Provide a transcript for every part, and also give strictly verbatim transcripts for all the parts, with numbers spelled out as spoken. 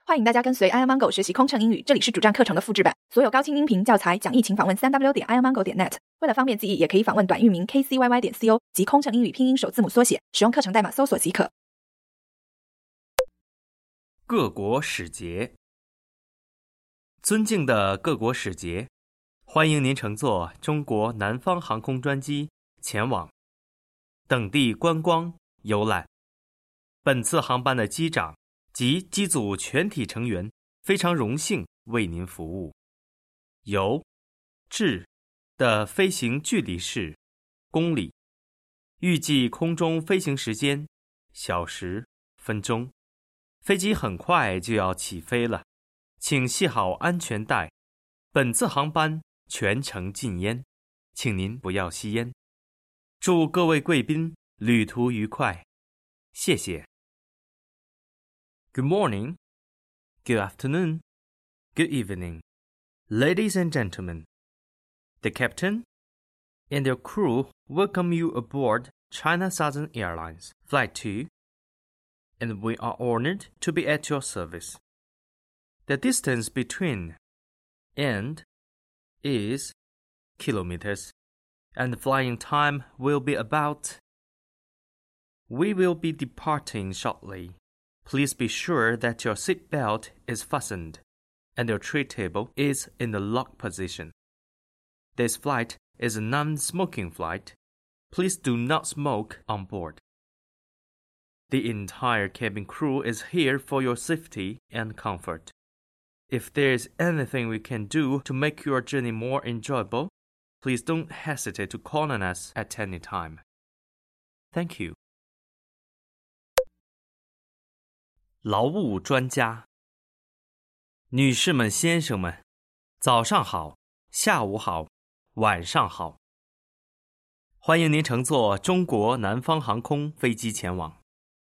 欢迎大家跟随 iomango 学习空乘英语，这里是主站课程的复制版，所有高清音频教材讲义请访问 三 w 点 iomango 点 net。为了方便记忆，也可以访问短域名 k c y y 点 co 及空乘英语拼音首字母缩写，使用课程代码搜索即可。 各国使节。尊敬的各国使节，欢迎您乘坐中国南方航空专机前往等地观光游览。本次航班的机长及机组全体成员非常荣幸为您服务。由至的飞行距离是公里，预计空中飞行时间小时、分钟。飞机很快就要起飞了，请系好安全带。本次航班全程禁烟，请您不要吸烟。祝各位贵宾旅途愉快，谢谢。Good morning, good afternoon, good evening, ladies and gentlemen. The captain and their crew welcome you aboard China Southern Airlines Flight two, and we are honored to be at your service. The distance between and is kilometers, and the flying time will be about. We will be departing shortly.Please be sure that your seat belt is fastened and your tray table is in the lock position. This flight is a non-smoking flight. Please do not smoke on board. The entire cabin crew is here for your safety and comfort. If there is anything we can do to make your journey more enjoyable, please don't hesitate to call on us at any time. Thank you.劳务专家。女士们、先生们，早上好，下午好，晚上好。欢迎您乘坐中国南方航空飞机前往。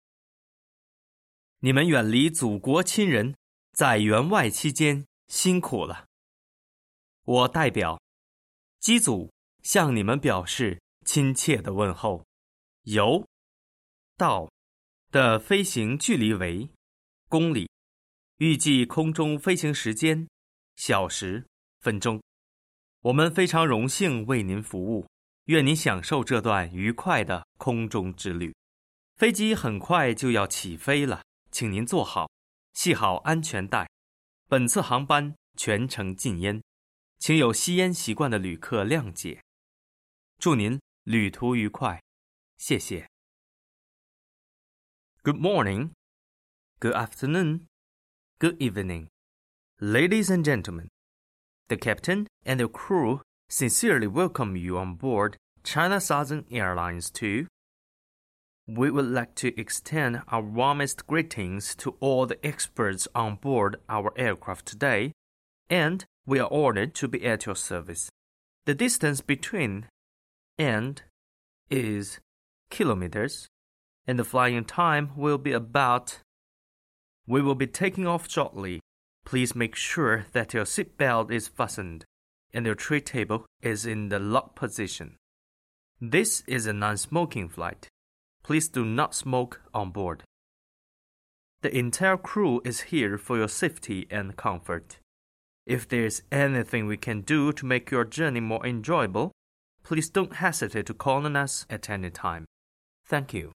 你们远离祖国亲人，在援外期间辛苦了。我代表机组向你们表示亲切的问候。由到的飞行距离为公里，预计空中飞行时间小时、分钟。我们非常荣幸为您服务，愿您享受这段愉快的空中之旅。飞机很快就要起飞了，请您坐好，系好安全带。本次航班全程禁烟，请有吸烟习惯的旅客谅解。祝您旅途愉快，谢谢。Good morning.Good afternoon, good evening, ladies and gentlemen. The captain and the crew sincerely welcome you on board China Southern Airlines two. We would like to extend our warmest greetings to all the experts on board our aircraft today, and we are honored to be at your service. The distance between and is kilometers, and the flying time will be about.We will be taking off shortly. Please make sure that your seat belt is fastened and your tray table is in the lock position. This is a non-smoking flight. Please do not smoke on board. The entire crew is here for your safety and comfort. If there is anything we can do to make your journey more enjoyable, please don't hesitate to call on us at any time. Thank you.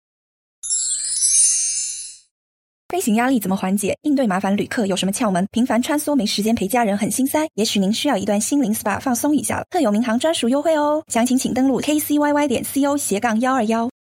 飞行压力怎么缓解？应对麻烦旅客有什么窍门？频繁穿梭没时间陪家人很心塞，也许您需要一段心灵 S P A 放松一下了。特有民航专属优惠哦，详情请登录 k c y y 点 co 斜杠一二一。